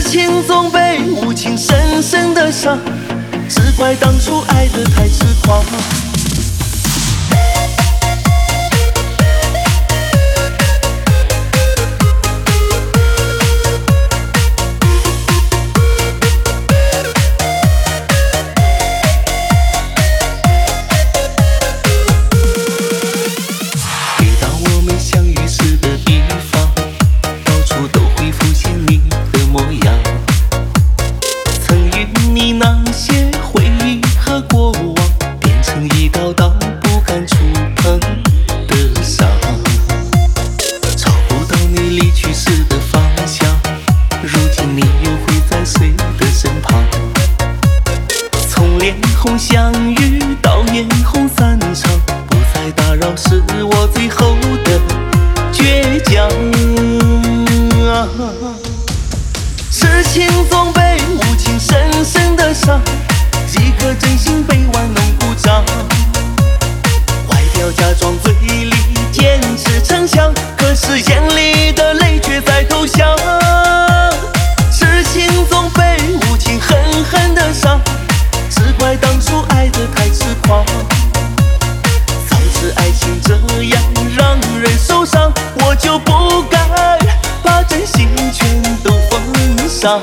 情总被无情深深的伤，只怪当初爱得太痴狂。回到我们相遇时的地方，到处都会浮现你的模样。曾与你那些回忆和过往，变成一道道不敢触碰的伤。找不到你离去时的方向，如今你又会在谁的身旁？从脸红相遇到眼红散场，不再打扰是我最后的倔强。痴情总被无情深深的伤，几颗真心被玩弄鼓掌。外表假装嘴里坚持逞强，可是眼里的泪却在投降。痴情总被无情狠狠的伤，只怪当初爱得太痴狂。早知爱情这样让人受伤，我就不该把真心全都封上。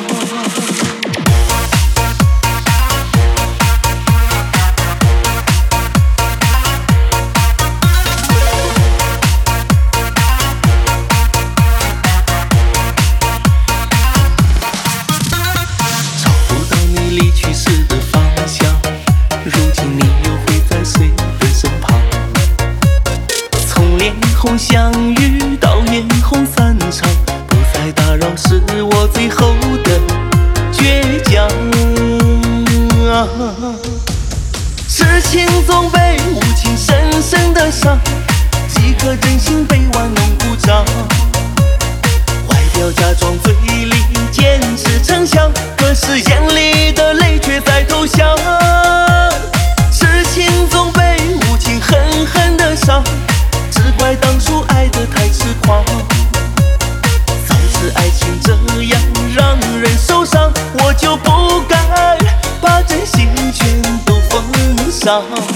找不到你离去时的方向，如今你又会在谁的身旁？从脸红相遇到眼红散场，不再打扰是我最后的倔强。痴情总被无情深深的伤，几颗真心被玩弄鼓掌。外表假装嘴里坚持逞强，可是眼里的泪却在投降。痴情总被无情狠狠的伤，只怪当初爱得太痴狂。早知爱情这样让人受伤，我就不该把真心全都封上。